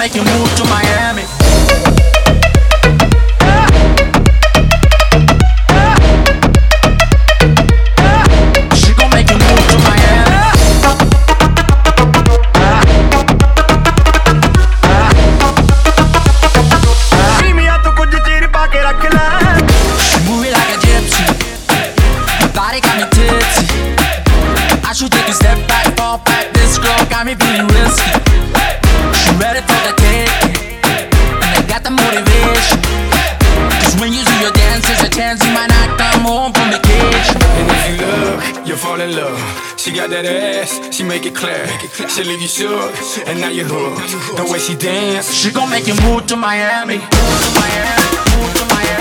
make you move to Miami. She gon' make you move to Miami. See me out to kuch cheer pa ke rakh le. She move it like a gypsy. Her body got me tipsy. I should take a step back, fall back. This girl got me feeling risky. She ready for the taking, and I got the motivation. Cause when you do your dance, there's a chance you might not come home from vacation. And if you look, you fall in love. She got that ass, she make it clear. She leave you shook, and now you hooked. The way she dance, She gon' make you move to Miami. Move to Miami. Move to Miami.